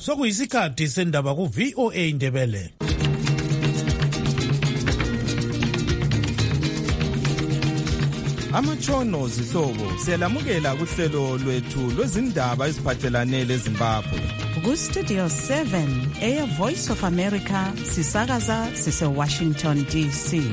Sokuyisikhathi sendaba ku VOA Indebele. Amatshono zihlobo siyalamukela kuhlelo lwethu lwezindaba eziphathelane leZimbabwe. Ku Studio 7 Air Voice of America sisakaza sise Washington DC.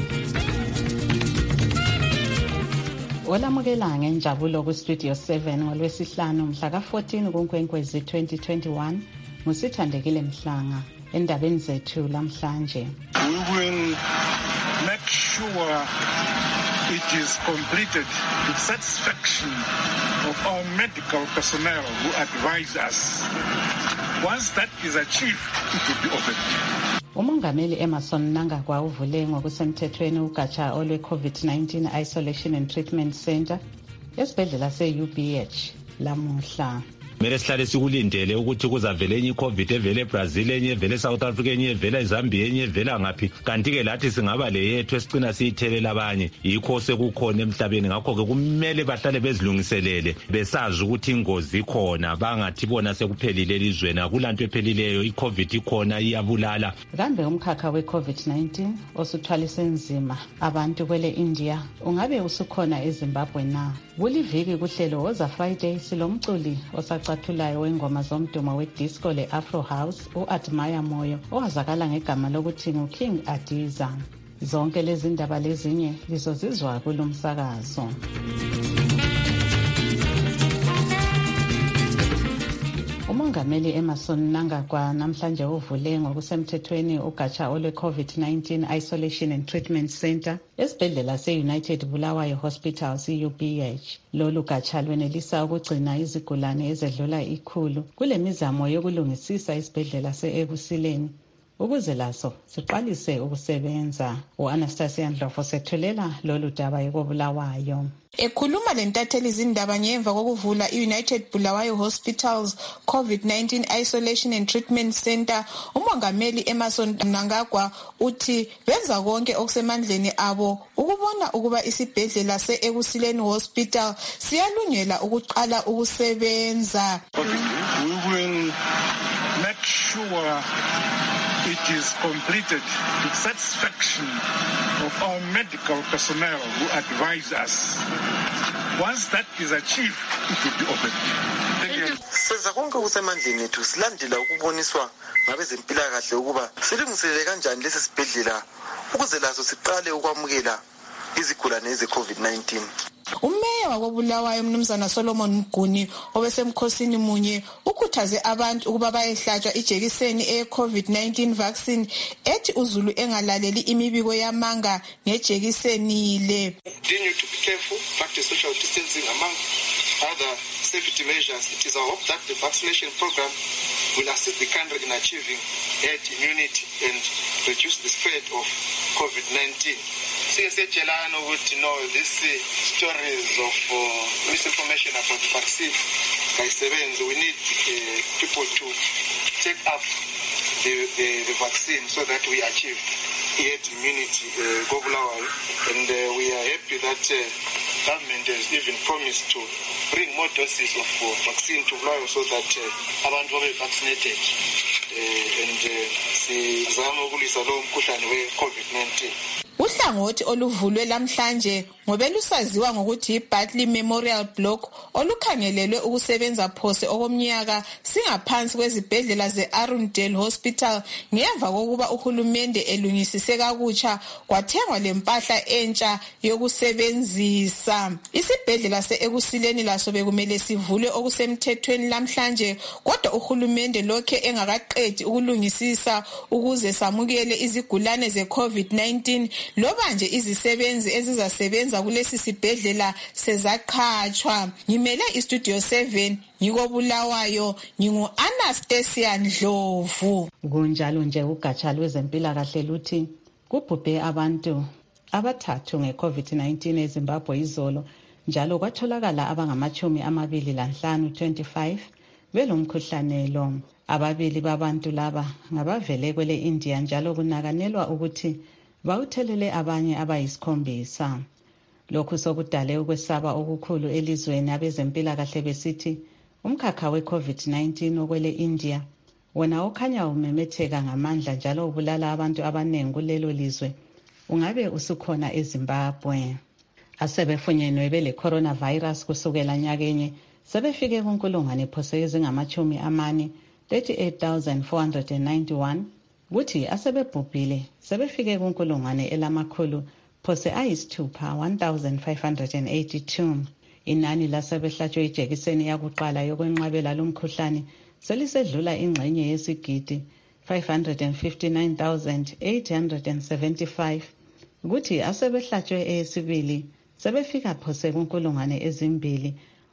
Olamukela ngenjabulo ku Studio 7 ngolwesihlanu mhla ka14 kuNkwenkwezi 2021 ngusithandekile Mhlanga endabeni zethu lamhlanje. We will make sure it is completed to the satisfaction of our medical personnel who advise us. Once that is achieved, it will be open. Umongameli Emerson Mnangagwa uvule ngokusemthethweni ugatsha olwe COVID-19 Isolation and Treatment Center esibhedlela se-UBH lamuhla. Kumele sihlale sikulindele ukuthi kuzavele enye iCovid evele eBrazil, enye evele eSouth Africa, enye evele eZambia, enye evela ngaphi. Kanti ke lathi singaba le yethu esicina siyithelela abanye. Yikho sekukhona emhlabeni, ngakho ke kumele bahlale bezilungiselele besazi ukuthi ingozi ikhona, bangathi bona sekuphelile elizweni. Akulanto ephelileyo, iCovid ikhona iyabulala. Kambe umkhakha weCovid-19 osuthwalise nzima abantu kwele India ungabe usukhona eZimbabwe na? Kuliviki kuhlelo Woza Friday silomculi osacathulayo wengoma zomdumo wedisco le-Afro House u-Admire Moyo owazakala ngegama lokuthi nguKing Adiza. Zonke lezi ndaba lezinye lizozizwa kulomsakazo. Umongameli Emerson Mnangagwa namhlanje uvule ngokusemthethweni ugatsha olwe COVID-19 Isolation and Treatment Center esibhedlela se-United Bulawayo Hospital CUBH. Lolu gatsha lwenelisa ukugcina izigulane ezedlula 100 kule mizamo yokulungisisa isibhedlela se-Ebusileni ukuze laso siqalise ukusebenza. U-Anastasia Ndlovu sethulela lolu daba ekobulawayo. Ekhuluma lentatheli izindaba ngemva kokuvula i-United Bulawayo Hospitals COVID-19 Isolation and Treatment Center, umongameli Emerson Mnangagwa uthi benza konke okusemandleni abo ukubona ukuba isibhedlela se-Ebusileni Hospital siyalungela ukuqala ukusebenza. We will make sure it is completed to the satisfaction of our medical personnel who advise us. Once that is achieved, it will be open. Senza konke kusemandleni ethu silandela ukuboniswa ngabezempilakahle ukuba silungiselele kanjani lesi sibhedlela ukuze laso siqale ukwamukela izigulane ze-COVID-19. Umeya wakobulawayo Mnumzana Solomon Mguni obesemkhosini munye ukhuthaze abantu ukuba bayehlatshwa ijekiseni e-COVID-19 vaccine ethi uzulu engalaleli imibiko yamanga ngejekiseni le. Continue to be careful, practice social distancing among other safety measures. It is our hope that the vaccination program will assist the country in achieving herd immunity and reduce the spread of COVID-19. These stories of misinformation about the vaccine, we need people to take up the vaccine so that we achieve herd immunity globally. And we are happy that government has even promised to bring more doses of vaccine to Bulawayo so that abantu will be vaccinated and sizama ukulisa lo mkhuhlane we-COVID-19. Uhlangothi oluvulwe lamhlanje ngobe lusaziwa ngokuthi iBartley Memorial Block olukhangelelwe ukusebenza phose okomnyaka singaphansi kwezibhedlela ze-Arundel Hospital ngemva kokuba uhulumende elungisise kakutsha kwathengwa lempahla entsha yokusebenzisa. Isibhedlela se-Ebusileni laso bekumele sivule okusemthethweni lamhlanje kodwa uhulumende lokhe engakaqedi ukulungisisa ukuze samukele izigulane ze-COVID-19 loba nje izisebenzi ezizasebenza kulesi sibhedlela sezaqhatshwa. Ngimele iStudio 7 ngikobulawayo ngingu-Anastasia Ndlovu. Kunjalo nje ugatsha lwezempilakahle luthi kubhubhe abantu abathathu nge-COVID-19 eZimbabwe izolo njalo kwatholakala abangama-25 25 belomkhuhlane lo. Ababili babantu laba ngabavele kwele India njalo kunakanelwa ukuthi bawuthelele abanye abayisikhombisa. Lokhu sokudale ukwesaba okukhulu elizweni abezempilakahle besithi umkhakha we-COVID-19 okwele India wona okhanya umemetheka ngamandla njalo ubulala abantu abaningi kulelo lizwe ungabe usukhona eZimbabwe. Asebefunyenwe bele coronavirus kusukela nyakenye sebefike kunkulungwane phose ezingama-40 38,491 kuthi asebebhubhile sebefike kunkulungwane elamakhulu phose ayisithupha 1,582. Inani lasebehlatshwe ijekiseni yakuqala yokwenqabela lumkhuhlane selisedlula ingxenye yesigidi 559,875 kuthi asebehlatshwe eyesibili sebefika phose kunkulungwane ezimbili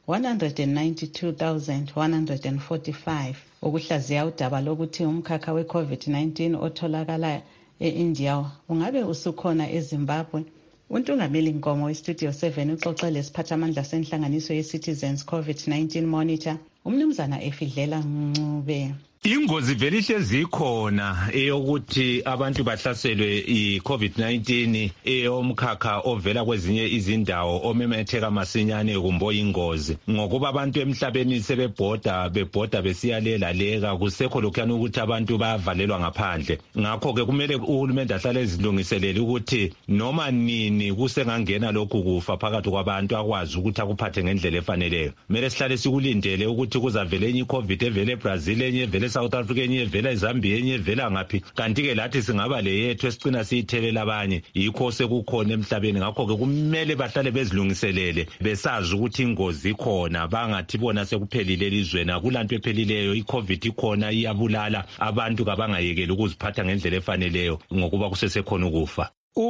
192,145. Ukuhlaziya udaba lokuthi umkhakha we-COVID-19 otholakala e-India ungabe usukhona eZimbabwe, uNtungameli Nkomo weStudio 7 uxoxele isiphathamandla senhlanganiso ye-Citizens COVID-19 Monitor, umnumzana Efidlela Ncube. Ingozi vele ihlezi ikhona eyokuthi abantu bahlaselwe i-COVID-19 eyomkhakha ovela kwezinye izindawo omemetheka masinyane kumbe ingozi ngokuba abantu emhlabeni sebebhoda besiyalela kusekho lokhuyana ukuthi abantu bayavalelwa ngaphandle. Ngakho-ke kumele uhulumende ahlale ezilungiselele ukuthi noma nini kusengangena lokhu kufa phakathi kwabantu akwazi ukuthi akuphathe ngendlela efaneleyo. Kumele sihlale sikulindele ukuthi kuzavele enye i-COVID evele eBrazil, enye evele South Africa, enye evela eZambia, enye evela ngaphi. Kanti-ke lathi singaba le yethu esicina siyithelela abanye, yikho sekukhona emhlabeni. Ngakho-ke kumele bahlale bezilungiselele besazi ukuthi ingozi ikhona, bangathi bona sekuphelile elizweni. Akulanto ephelileyo, i-COVID ikhona, iyabulala abantu, kabangayekeli ukuziphatha ngendlela efaneleyo ngokuba kusesekhona ukufa.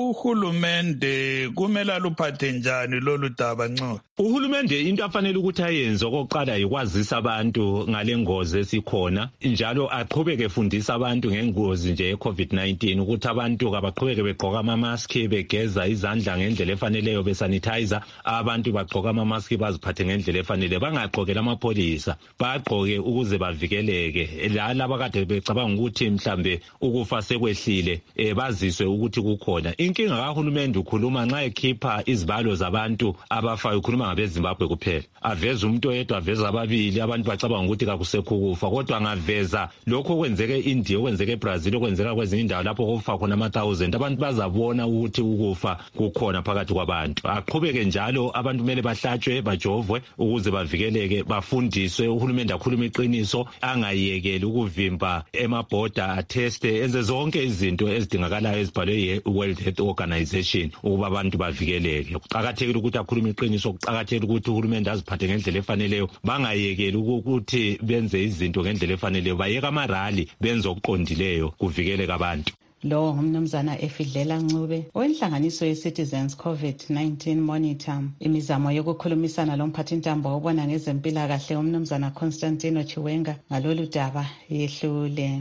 Uhulumende kumele aluphathe njani lolu daba Ncube? Uhulumende into afanele ukuthi ayenze okokuqala yikwazisa abantu ngale ngozi esikhona, njalo aqhubeke efundisa abantu ngengozi nje ye-COVID-19 ukuthi abantu kabaqhubeke begqoka ama-mask, begeza izandla ngendlela efaneleyo, besanitizer, abantu bagqoka ama-mask baziphathe ngendlela efanele, bangagqokela amapholisa, bagqoke ukuze bavikeleke. Laba kade becabanga ukuthi mhlambe ukufa sekwehlile baziswe ukuthi kukhona. Inkinga kahulumende ukhuluma nxa ekhipha izibalo zabantu abafayo, ukhuluma ngabeZimbabwe kuphela. Aveza umuntu oyedwa, aveza ababili, abantu bacabanga ukuthi kakusekho ukufa. Kodwa ngaveza lokho okwenzeke eIndia, okwenzeke eBrazil, okwenzeka kwezinye indawo lapho kufa khona ama-1,000, abantu bazabona ukuthi ukufa kukhona phakathi kwabantu. Aqhubeke njalo, abantu kumele bahlatshwe, bajovwe ukuze bavikeleke, bafundiswe, uhulumende akhulume iqiniso, angayekeli ukuvimba emabhoda, atheste, enze zonke izinto ezidingakalayo ezibhalwe World Health Organization ukuba abantu bavikeleke. Kuqakathekile ukuthi akhulume iqiniso, kuqakathekile ukuthi uhulumende aziphathe ngendlela efaneleyo, bangayekeli ukuthi benze izinto ngendlela efaneleyo, bayeka amarali benze okuqondileyo kuvikeleke abantu. Lo ngumnumzana Efidlela Ncube wenhlanganiso ye-Citizens COVID-19 Monitor. Imizamo yokukhulumisana lomphathintambo obona ngezempilakahle umnumzana Constantino Chiwenga ngalolu daba yehlule.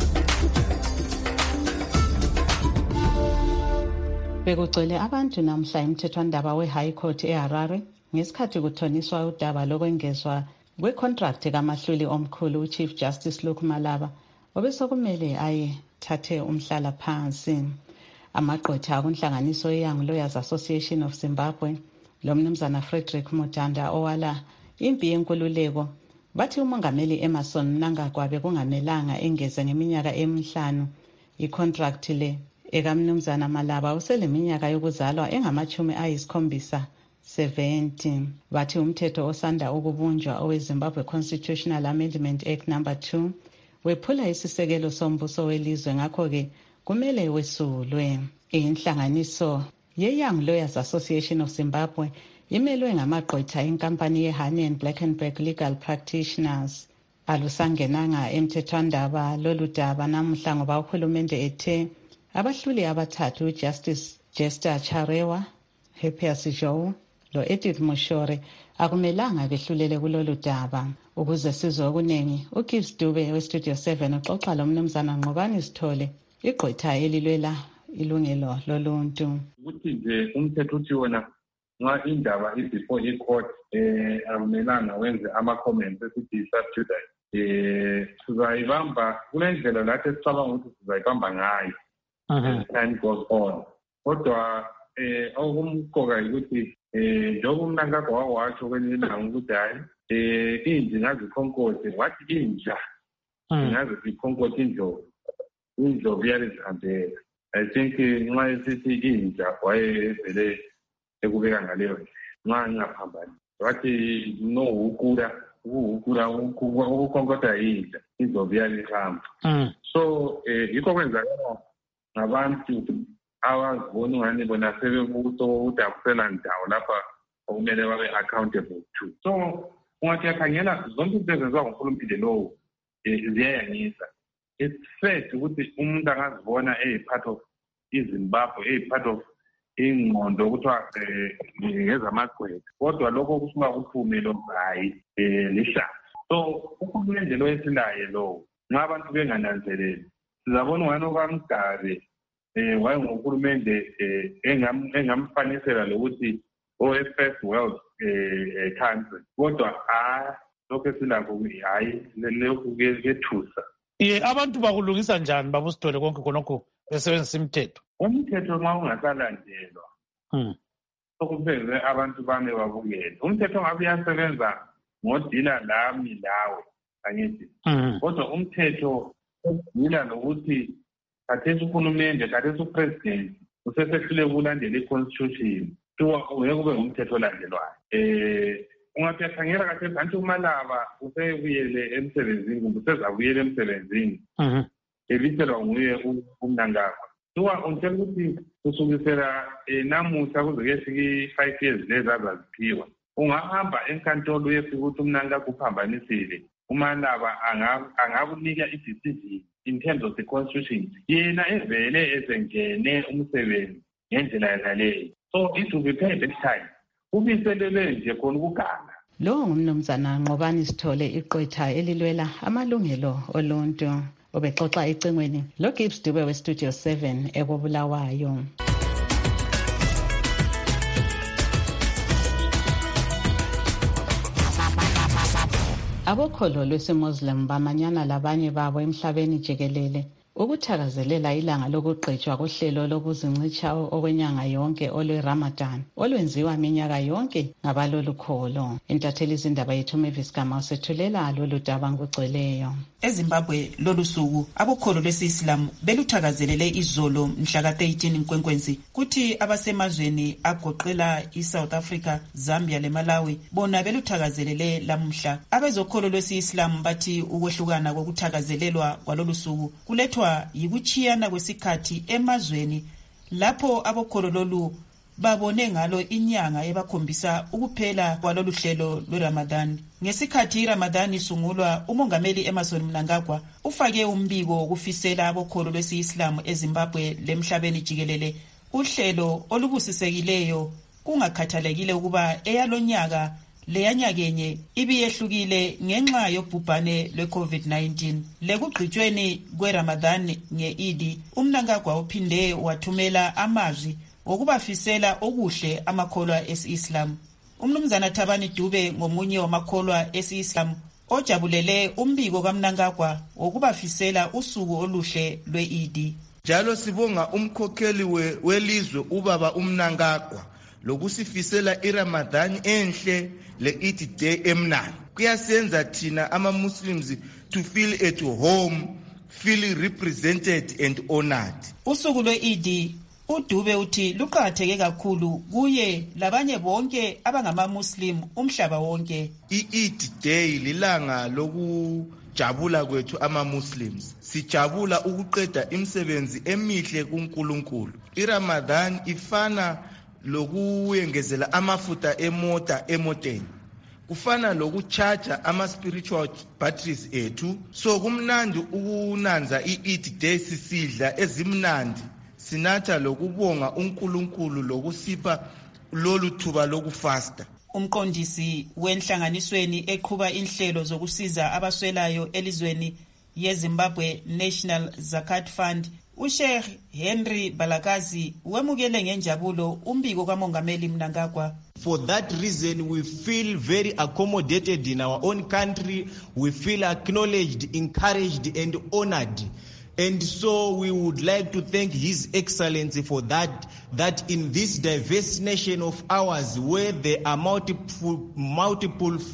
Bekugcwele abantu namhla emthethwandaba we-High Court eHarare ngesikhathi kuthoniswa udaba lokwengezwa kwe-contract kamahluli omkhulu uChief Justice Luke Malaba obesokumele ayethathe umhlala phansi. Amagqwetha kunhlanganiso ye-Young Lawyers Association of Zimbabwe lomnumzana Frederick Mutanda owala impi yenkululeko bathi umongameli Emmerson Mnangagwa bekungamelanga engeze ngeminyaka emihlanu i-contract le ekamnumzana Malaba useleminyaka yokuzalwa engama-70. Bathi umthetho osanda ukubunjwa oweZimbabwe Constitutional Amendment Act No. 2 wephula isisekelo sombuso welizwe, ngakho-ke kumele wesulwe. Inhlanganiso ye-Young Lawyers Association of Zimbabwe imelwe ngamagqwetha inkampani ye-Honey and Blackenberg Legal Practitioners. Alusangenanga emthethwandaba lolu daba namuhla ngoba uhulumende ethe abahluli abathathu uJustice Jester Charewa, Happias Joe lo-Edith Mushore akumelanga behlulele kulolu daba. Ukuze sizwe okuningi, uGibbs Dube weStudio 7 uxoxa lomnumzana Nqobani Sithole, igqwetha elilwela ilungelo loluntu. Ukuthi nje umthetho uthi wona nxa indaba before i-court akumelanga wenze ama-comments esithi sub-judice. Sizayibamba kulendlela lathi esicabanga ukuthi sizayibamba ngayo. Time goes on. Kodwa okumqoka ukuthi njengoba uMnangagwa watsho kwelinye ilanga ukuthi hayi inja ingazikhonkothe, wathi inja ingaze sikhonkothi indlovu yalizihambela. I think nxa esithi inja wayevele ekubeka ngaleyo nxa ngingaphambani wathi no ukukhonkotha inja indlovu yalihamba. So yikho kwenzakala ngabantu abazibona ungani bona sebebuso ukuthi akusela ndawo lapha okumele babe accountable to. So ungathi yakhangela zonke izinto ezenziwa ngunkulunkulu lowo ziyayangisa. It's sad ukuthi umuntu angazibona part of iZimbabwe, part of ingqondo kuthiwa ngezamagqwetha, kodwa lokho kusuka kuphume lo hayi lihlazo. So uhulumende lo esilaye lowo nxa abantu bengananzeleli sizabona ungani okamgare wayenguhulumende engamfanisela lokuthi o-first world country, kodwa lokho esilakho hayi lokhu kethusa. Abantu bakulungisa njani babusithole konke khonokho besebenzisa imithetho? Umthetho nxa ungasalandelwa sokuveze abantu bame babukele. Umthetho ngabe uyasebenza ngodila lami lawe angithi, kodwa umthetho udila nokuthi khathesi uhulumende, khathesi upresident usesehlule ukulandela i-constitution ungeke kube ngumthetho olandelwayo. Ungathi yakhangela kahle kanti uMalaba usebuyele emsebenzini kumbe usezabuyela emsebenzini ebiselwa nguye uMnangagwa. Ungitshela ukuthi kusukisela namuhla kuze kuyefika 5 years lezi azaziphiwa, ungahamba enkantolo uyefika ukuthi uMnangagwa uphambanisile, uMalaba angakunika i-decision in terms of the constitution yena evele ezengene umsebenzi ngendlela yanaleyo. So it will be paid next time. Ubiselele nje khona ukuganga. Lo ngumnumzana Nqobani Sithole, iqwetha elilwela amalungelo oluntu, obexoxa ecingweni lo Gibbs Dube weStudio 7 ekobulawayo. Abokholo lwesiMuslim bamanyana labanye babo emhlabeni jikelele ukuthakazelela ilanga lokugqitshwa kohlelo lokuzincitsha okwenyanga yonke olwe-Ramadan olwenziwa minyaka yonke ngabalolu kholo. Intatheli izindaba yethu Mavis Gama usethulela lolu daba ngokugcweleyo. EZimbabwe lolu suku abokholo lwesi-Islam beluthakazelele izolo mhla ka-13 Nkwenkwezi, kuthi abasemazweni agoqela iSouth Africa, Zambia leMalawi bona beluthakazelele lamhla. Abezokholo lwesi-Islam bathi ukwehlukana kokuthakazelelwa kwalolu suku kulethwa yikuchiyana kwesikhathi emazweni lapho abokholo lolu babone ngalo inyanga ebakhombisa ukuphela kwalolu hlelo lweRamadan. Ngesikhathi iRamadan isungulwa, umongameli Emmerson Mnangagwa ufake umbiko wokufisela abokholo lwesi-Islam eZimbabwe lemhlabeni jikelele uhlelo olubusisekileyo, kungakhathalekile ukuba eyalonyaka leyanyakenye ibiyehlukile ngenxa yobhubhane lwe-COVID-19. Lekugqitshweni kweRamadan nge-Idi, uMnangagwa uphinde wathumela amazwi okubafisela okuhle amakholwa esi-Islam. Umnumzana Thabani Dube ngomunye wamakholwa esi-Islam ojabulele umbiko kaMnangagwa okubafisela usuku oluhle lwe-Idi. Njalo sibonga umkhokheli welizwe ubaba uMnangagwa lokusifisela iRamadan enhle le-Eid Day emnandi. Kuyasenza thina ama-Muslims to feel at home, feel represented and honored. Usuku lwe-Eid uDube uthi luqhatheke kakhulu kuye labanye bonke abangama-Muslim umhlaba wonke. I-Eid Day lilanga lokujabula kwethu ama-Muslims. Sijabula ukuqeda imisebenzi emihle kuNkulunkulu. iRamadan ifana lokuyengezela amafutha emota emoteni, kufana lokucharger ama-spiritual batteries ethu. So kumnandi ukunanza i-Eid Day sisidla ezimnandi, sinatha lokubonga uNkulunkulu lokusipha lolu thuba lokufasta. Umqondisi wenhlanganisweni eqhuba inhlelo zokusiza abaswelayo elizweni yeZimbabwe National Zakat Fund, uSheikh Henry Balakazi wemukele ngenjabulo umbiko kamongameli Mnangagwa. For that reason, we feel very accommodated in our own country. We feel acknowledged, encouraged, and honored. And so we would like to thank His Excellency for that in this diverse nation of ours, where there are multiple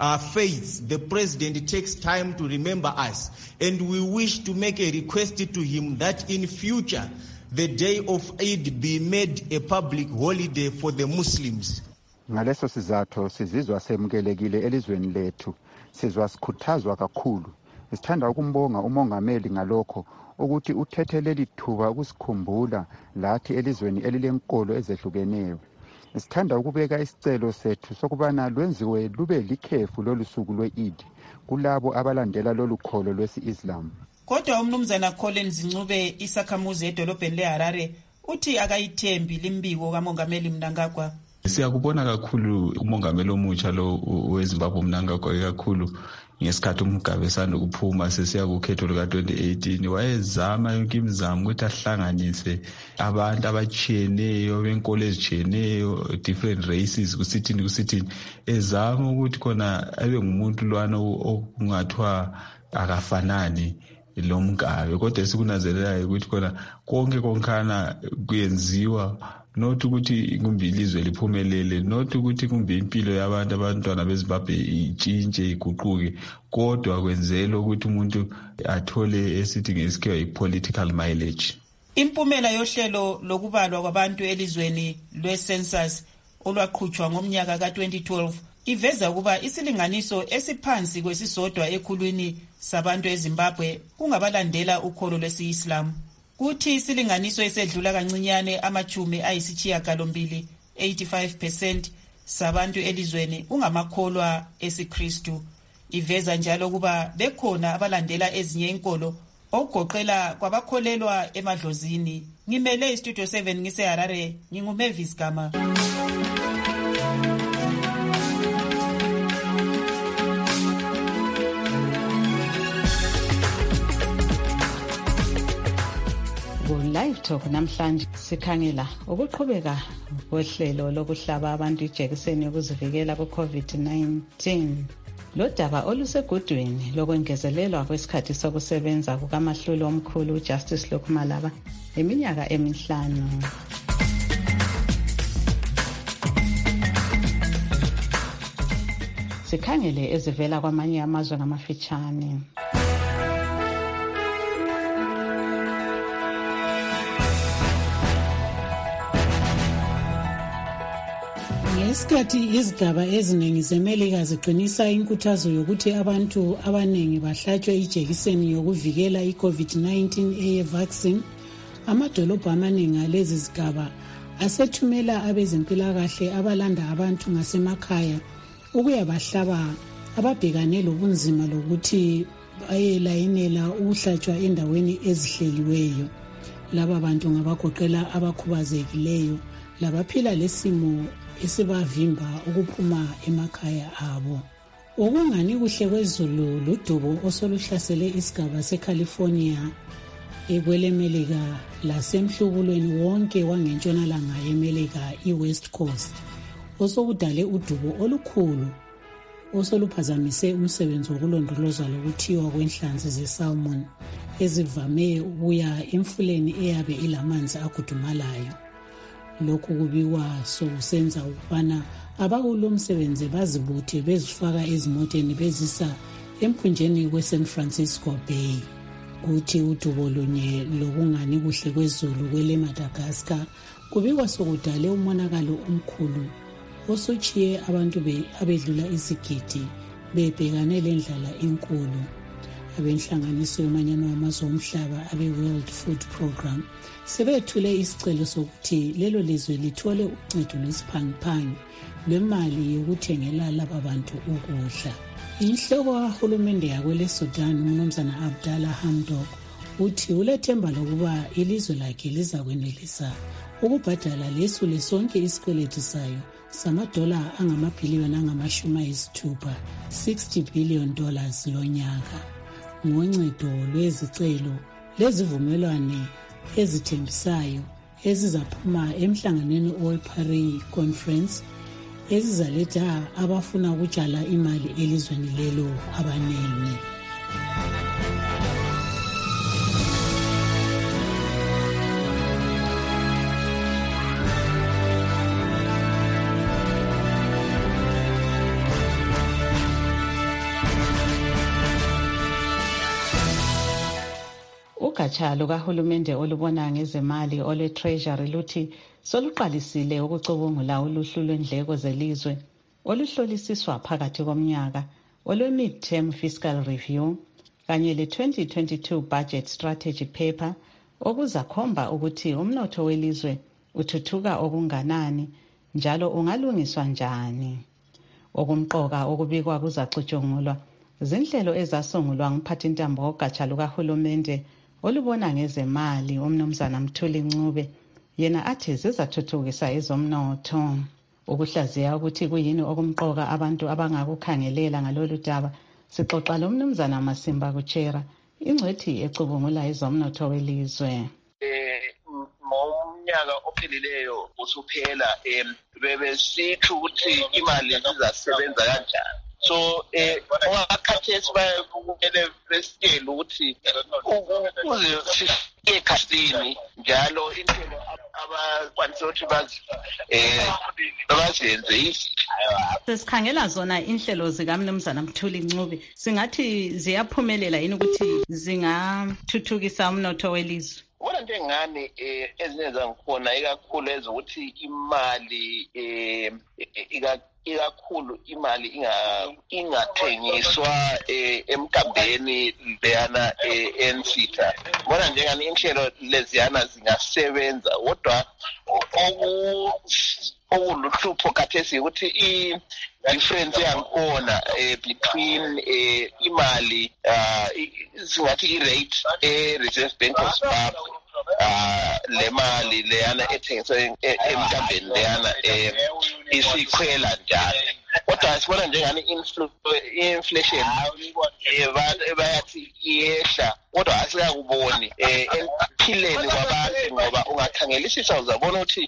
faiths, the president takes time to remember us. And we wish to make a request to him that in future, the day of Eid be made a public holiday for the Muslims. Ngaleso sizatho sizizwa semukelekile elizweni lethu, sizwa sikhuthazwa kakhulu. Sithanda ukumbonga umongameli ngalokho ukuthi uthethe leli thuba ukusikhumbula lathi elizweni elilenkolo ezehlukeneyo. Sithanda ukubeka isicelo sethu sokubana lwenziwe lube likhefu lolusuku lwe-Eid kulabo abalandela lolu kholo lwesi-Islam. Kodwa umnumzana Collins Ncube isakhamuzi edolobheni leHarare uthi akayithembi limbiko kamongameli Mnangagwa. Siyakubona kakhulu umongameli omutsha lo weZimbabwe Mnangagwa kakhulu ngesikhathi umgabe sanda ukuphuma sesiya kukhetho luka 2018 wayezama yonke imizamo ukuthi ahlanganise abantu abatshiyeneyo benkolo ezitshiyeneyo different races kusithini ezama ukuthi khona abe ngumuntu lwana okungathwa akafanani lo mgabe. Kodwa sikunanzelelayo ukuthi khona konke konkhana kuyenziwa not ukuthi kumbe ilizwe liphumelele, not ukuthi kumbe impilo yabantu abantwana beZimbabwe itshintshe iguquke, kodwa kwenzela ukuthi umuntu athole esithi ngesikhiwa i-political mileage. Impumela yohlelo lokubalwa kwabantu elizweni lwe-census olwaqhutshwa ngomnyaka ka-2012 iveza ukuba isilinganiso esiphansi kwesisodwa ekhulwini sabantu eZimbabwe kungabalandela ukholo lwesi-Islam. Kuthi isilinganiso esedlula kancinyane amachumi ayisishiyagalombili 85% sabantu elizweni ungamakholwa esiKristu. Iveza njalo kuba bekhona abalandela ezinye inkolo okugoqela kwabakholelwa emadlozini. Ngimele iStudio 7 ngiseHarare, nginguMavis Gama. Live Talk namhlanje sikhangela ukuqhubeka kwehlelo lokuhlaba abantu ijekiseni yokuzivikela ku-COVID-19. Lo daba olusegudwini lokwengezelelwa kwesikhathi sokusebenza kukamahluli omkhulu uJustice Lokhumalaba eminyaka emihlanu. Sikhangele ezivela kwamanye amazwe ngamafitshane. Ngesikhathi izigaba eziningi zeMelika ziqinisa inkuthazo yokuthi abantu abaningi bahlatshwe ijekiseni yokuvikela i-COVID-19 eye-vaccine, amadolobho amaningi alezi zigaba asethumela abezempilakahle abalanda abantu ngasemakhaya ukuya bahlaba ababhekane lobunzima lokuthi bayelayinela ukuhlatshwa endaweni ezihleliweyo. Laba bantu ngabagoqela abakhubazekileyo labaphila lesimo esibavimba ukuphuma emakhaya abo. Ukungani kuhle kwezulu ludubo osoluhlasele isigaba seCalifornia ekwelemelika lasemhlubulweni wonke wangentshonalanga yemelika iWest Coast osokudale udubo olukhulu osoluphazamise umsebenzi wokulondoloza lokuthiwa kwenhlanzi zesalmon ezivame ukuya emfuleni eyabe ilamanzi agudumalayo. Lokhu kubikwa sokusenza ukubana abakulo msebenzi bazibuthe bezifaka ezimoteni bezisa emphunjeni kweSan Francisco Bay. Kuthi udubo lunye lokungani kuhle kwezulu kwele Madagascar kubikwa sokudale umonakalo omkhulu osotshiye abantu abedlula isigidi bebhekane lendlala enkulu. Abenhlanganiso yomanyano wamazwe omhlaba abe-World Food Program sebethule isicelo sokuthi lelo lizwe lithole uncedo lwesiphangiphangi lwemali yokuthengela laba bantu ukudla. Inhloko kahulumende yakwele Sudan uMnumzana Abdallah Hamdok uthi ulethemba lokuba ilizwe lakhe lizakwenelisa ukubhadala lesu lesonke isikweletu sayo $60 billion lonyaka ngoncedo lwezicelo lezivumelwane ezithembisayo ezizaphuma emhlanganweni oweParis Conference ezizaletha abafuna ukutshala imali elizweni lelo abaningi. Ugatsha lukahulumende olubona ngezemali olwe-Treasury luthi soluqalisile ukucubungula uluhlu lwendleko zelizwe oluhlolisiswa phakathi komnyaka olwe-Mid-Term Fiscal Review kanye le-2022 Budget Strategy Paper okuzakhomba ukuthi umnotho welizwe uthuthuka okunganani njalo ungalungiswa njani. Okumqoka okubikwa kuzacutshungulwa zinhlelo ezasungulwa ngumphathintambo wogatsha lukahulumende olubona ngezemali uMnumzana Mthuli Ncube yena athi zizathuthukisa ezomnotho. Ukuhlaziya ukuthi kuyini okumqoka abantu abangakukhangelela ngalolu daba sixoxa loMnumzana Masimba Kuchera ingcwethi ecubungula ezomnotho welizwe. Ngomnyaka ophelileyo usuphela bebesithu ukuthi imali zizasebenza kanjani. So owakhathesi bakumele besitshele ukuthi ukuze sifike ekhasini njalo into abakwanisa ukuthi bazenze sesikhangela zona inhlelo zikaMnumzana Mthuli Ncube singathi ziyaphumelela yini ukuthi zingathuthukisa umnotho welizwe? Wona nje ngani ezinye zangikhona ikakhulu ezokuthi imali ikakhulu imali ingathengiswa emkambeni leyana ensitha. Bona njengani inhlelo leziyana zingasebenza kodwa okuluhlupho khathesi ukuthi i-difference yangikhona between imali singathi i-rate e-Reserve Bank of Zimbabwe le mali leyana ethengiswa emkambeni leyana isikhwela njalo. Kodwa sibona njengani inflation bayathi iyehla kodwa asikakuboni ekuphileni kwabantu ngoba ungakhangelisisa uzabona ukuthi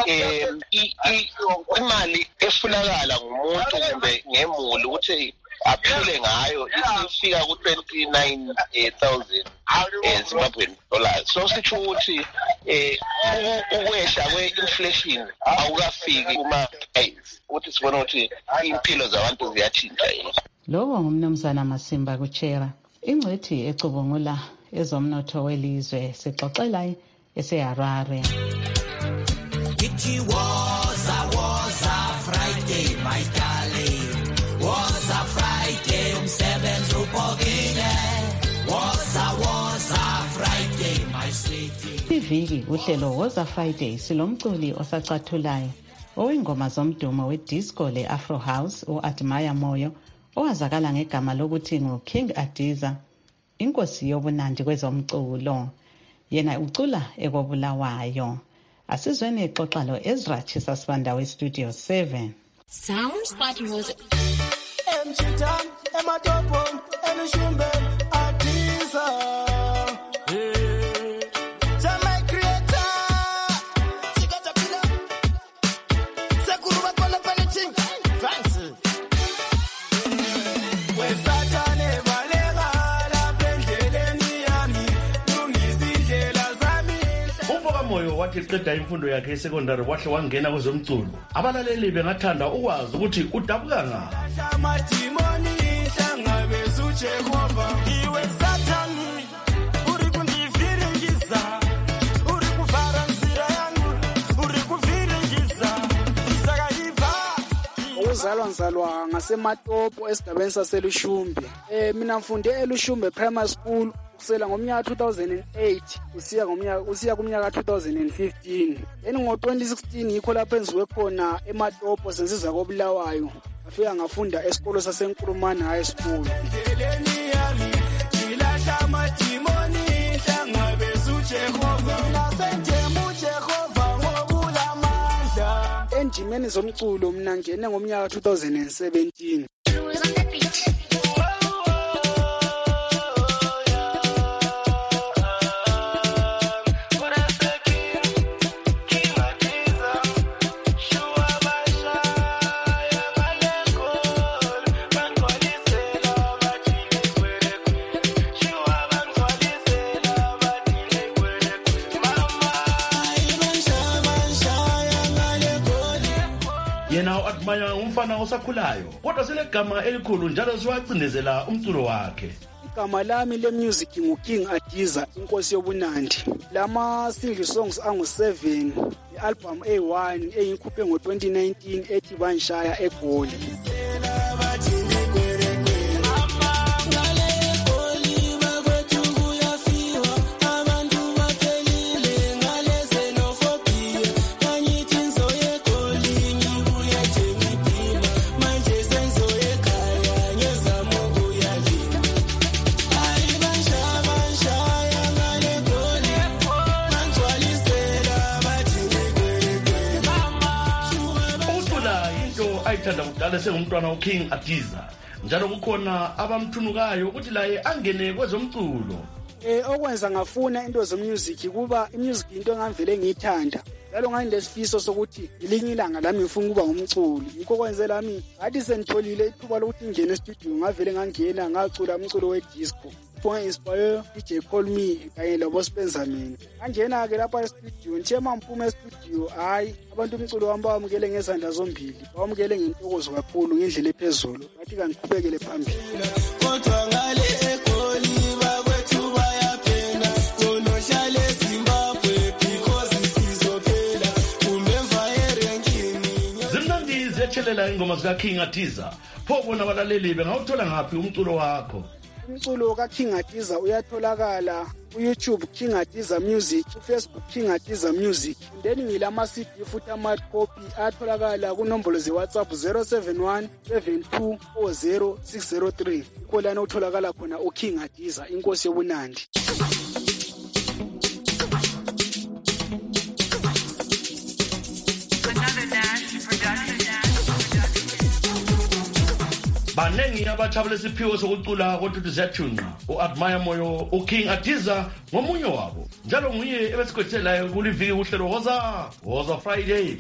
imali efunakala ngumuntu kumbe ngemuli ukuthi aphile ngayo ifika ku-29,000 Zimbabwean dollars. So sitsho ukuthi ukwehla kwe-inflation awukafiki kuma-price ukuthi sibone ukuthi impilo zabantu ziyatshintsha yini. Lowo ngumnumzana Masimba Kuchera ingcwethi ecubungula ezomnotho welizwe sixoxela eseHarare. It was a Friday, my darling. Was a Friday, umsebenzi ubhokile. Was a Friday, my sweetie. Iviki uhlelo Was a Friday silomculi osacathulayo owengoma zomdumo wedisco le-Afro House u-Admire Moyo owazakala ngegama lokuthi ngu-King Adiza, inkosi yobunandi kwezomculo. Yena ucula ekobulawayo. Asizweni exoxa lo Ezra Chisasibanda we-Studio 7. Sounds like music. Emchitan, ematopom, elushumbe, Adiza. Jamai creator. Chikata pila. Sekuruba kola paniching. Fancy. Wesatane valega la pendleleni yami. Lungizindlela zami. Ubaba Moyo wathi qeda imfundo yakhe esecondary wahle wangena kwezomculo. Abalaleli bengathanda ukwazi ukuthi udabuka ngaphi. Amadimoni hlangabe uJehova iwe Sathani uri kundiviringiza uri kuvhara nzira yangu uri kuviringiza isakaiva. Uzalwa ngasematopo esigabeni saselushumbe. Mina mfunde elushumbe primary school kusela ngomnyaka 2008 usiya kumnyaka 2015. Ngo-2016 yikho lapho enziwe khona ematopo sensiza kobulawayo. Afika ngafunda esikolo saseNkulumane High School. Enjimeni zomculo mina ngene ngomnyaka 2017. Yena uAdmire umfana osakhulayo kodwa selegama elikhulu njalo siwacindezela umculo wakhe. igama lami le-music nguking Adiza, inkosi yobunandi. Lama single songs angu-7, i-album A1 eyikhuphe ngo-2019 ethi Banshaya eGoli. ayithanda kudala sengumntwana uKing Adiza, njalo kukhona abamthunukayo ukuthi laye angene kwezomculo. Okwenza ngafuna into zemusic kuba imusic into engavele ngiyithanda. Njalo nganginesifiso sokuthi ilinye ilanga lami ngifuna ukuba ngumculi. Yikho kwenze lami ngathi sengitholile ithuba lokuthi ngene e-studio ngavele ngangena ngacula umculo we-disco. Inspire DJ Call Me kanye lobo Spencer mina. Kanjena ke lapha e-studio nje mamphuma e-studio hayi abantu umculo wami bawamukele ngezandla zombili. Bawamukele ngentokozo kakhulu ngendlela ephezulu. Ngathi kangiqhubekele phambili. Kodwa ngale eGoli bakwethu bayaphena. Unohlale Zimbabwe because isizophela. Umemva erenkini. Zimnandi zethelela ingoma zika King Adiza. Pho bona abalaleli bengawuthola ngaphi umculo wakho? Umculo kaKing Adiza uyatholakala ku-YouTube King Adiza Music, ku-Facebook King Adiza Music. Then ngilama CD futhi ama-copy atholakala kunombolo ze-WhatsApp 071 7240 603. Ikho lana utholakala khona uKing Adiza, inkosi yobunandi. Banengi abathabela isiphiwo sokucula kodwa ziyachunqa. U-Admire Moyo, uKing Adiza ngomunye wabo. Njalo nguye ebesikwethelayo kuliviki uhlelo Woza Friday.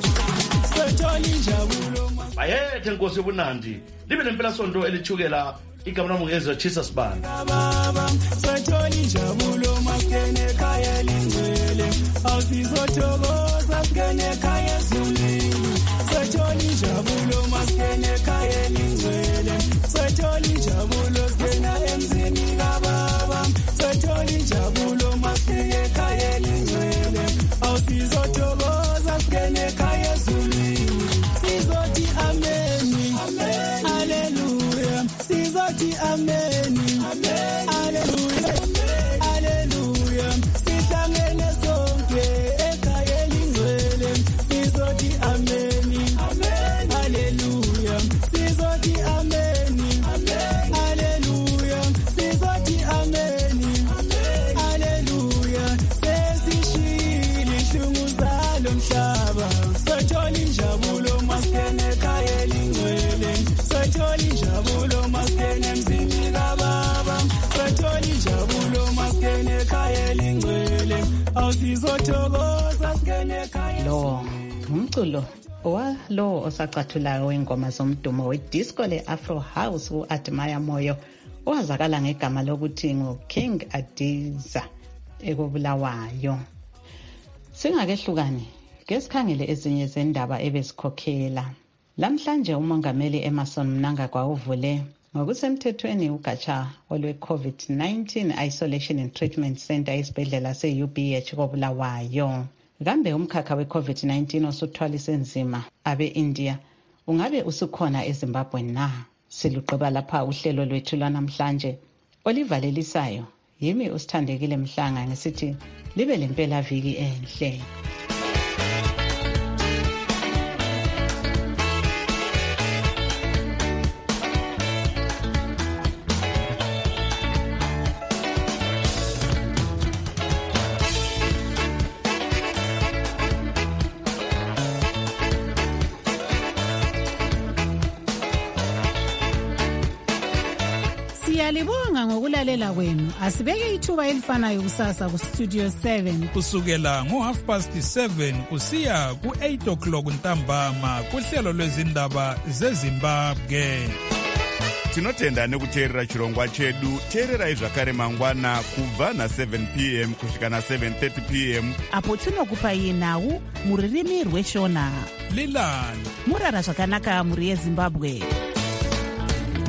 Bayethe inkosi yobunandi. Libe lempela sonto elithukela igama lami Ezra Jesus Band. Setholi injabulo maskene ekhaya lingcwele. Awusizothokoza skene ekhaya ezulwini. Setholi injabulo maskene ekhaya lingcwele. Setholi injabulo skena emzini kababa. Setholi injabulo maskene ekhaya lingcwele. Awusizothokoza skene ekhaya ezulwini. Sizoti ameni. Hallelujah. Sizoti ameni. Hallelujah. Hallelujah. Sihlangene sonke ekhaya lingcwele. Sizoti ameni. Hallelujah. Sizoti ameni. Hallelujah. Sizoti ameni. Hallelujah. Sesishili ihlungu zalo mhlaba. Setholi injabulo maskene ekhaya lingcwele. Setholi injabulo maskene emzini kababa. Setholi injabulo maskene ekhaya lingcwele. Awusizothokoza skene ekhaya. Lo umculo walo osacathulayo wengoma zomdumo wedisco le-Afro House u-Admire Moyo owazakala ngegama lokuthi nguKing Adiza ekobulawayo. Singakehlukani ngesikhangele ezinye zendaba ebezikhokhela. Lamhlanje umongameli Emmerson Mnangagwa uvule ngokusemthethweni ugatsha olwe-COVID-19 Isolation and Treatment Center esibhedlela se-UBH kobulawayo. Kambe umkhakha we-COVID-19 osuthwalise nzima abe-India ungabe usukhona eZimbabwe na? Siluqeba lapha uhlelo lwethu lwanamhlanje olivalelisayo. Yimi uSithandekile Mhlanga ngisithi libe lempela viki enhle. Siyalibonga ngokulalela kwenu. Asibeke ithuba elifanayo kusasa ku Studio 7 kusukela ngo7:30 kusiya ku8:00 ntambama kuhlelo lwezindaba zeZimbabwe. Tinotenda nekuteerera chirongwa chedu. Teererai zvakare mangwana kubva na7 p.m. kusvika na7:30 p.m. apo tinokupai nhau muririmi rweshona. Lilani murara zvakanaka muri yeZimbabwe.